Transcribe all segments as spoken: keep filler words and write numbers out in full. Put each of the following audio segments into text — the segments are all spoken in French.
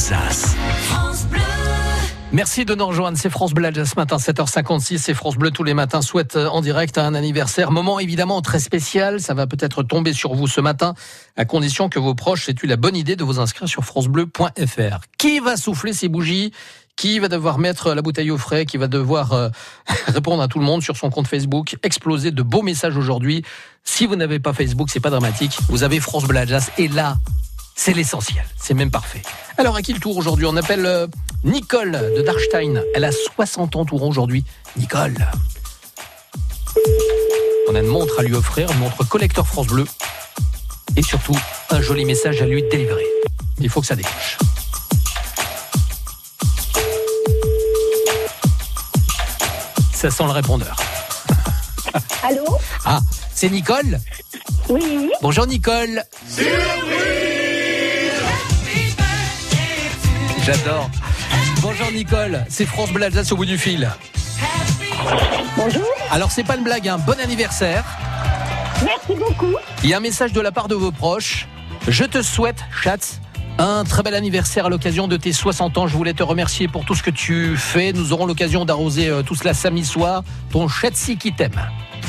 Alsace. France Bleu. Merci de nous rejoindre, c'est France Bleu Alsace ce matin, sept heures cinquante-six, c'est France Bleu tous les matins, souhaite en direct un anniversaire, moment évidemment très spécial, ça va peut-être tomber sur vous ce matin, à condition que vos proches aient eu la bonne idée de vous inscrire sur francebleu point f r. Qui va souffler ces bougies ? Qui va devoir mettre la bouteille au frais ? Qui va devoir euh, répondre à tout le monde sur son compte Facebook ? Exploser de beaux messages aujourd'hui. Si vous n'avez pas Facebook, c'est pas dramatique, vous avez France Bleu Alsace et là, c'est l'essentiel, c'est même parfait. Alors, à qui le tour aujourd'hui ? On appelle euh, Nicole de Darstein. Elle a soixante ans tout rond aujourd'hui. Nicole. On a une montre à lui offrir, une montre collector France Bleu. Et surtout, un joli message à lui délivrer. Il faut que ça décroche. Ça sent le répondeur. Allô ? Ah, c'est Nicole ? Oui. Bonjour Nicole. J'adore. Bonjour Nicole, c'est France Bleu Alsace au bout du fil. Bonjour. Alors c'est pas une blague, hein. Bon anniversaire. Merci beaucoup. Il y a un message de la part de vos proches. Je te souhaite, Schatz, un très bel anniversaire à l'occasion de tes soixante ans. Je voulais te remercier pour tout ce que tu fais. Nous aurons l'occasion d'arroser euh, tout cela samedi soir. Ton Chatsi qui t'aime.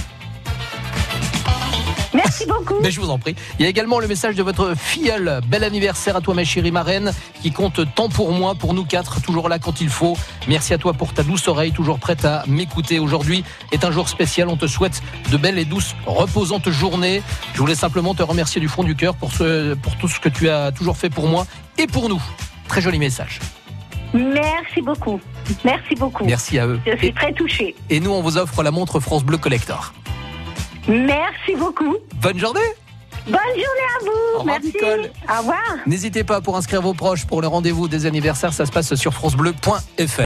Merci beaucoup. Mais je vous en prie. Il y a également le message de votre filleule. Bel anniversaire à toi ma chérie marraine, qui compte tant pour moi, pour nous quatre, toujours là quand il faut. Merci à toi pour ta douce oreille, toujours prête à m'écouter. Aujourd'hui est un jour spécial. On te souhaite de belles et douces, reposantes journées. Je voulais simplement te remercier du fond du cœur pour, ce, pour tout ce que tu as toujours fait pour moi et pour nous. Très joli message. Merci beaucoup. Merci beaucoup. Merci à eux. Je suis et, très touchée. Et nous, on vous offre la montre France Bleu Collector. Merci beaucoup. Bonne journée. Bonne journée à vous. Au revoir, Merci. Nicole. Au revoir. N'hésitez pas pour inscrire vos proches pour le rendez-vous des anniversaires. Ça se passe sur francebleu point f r.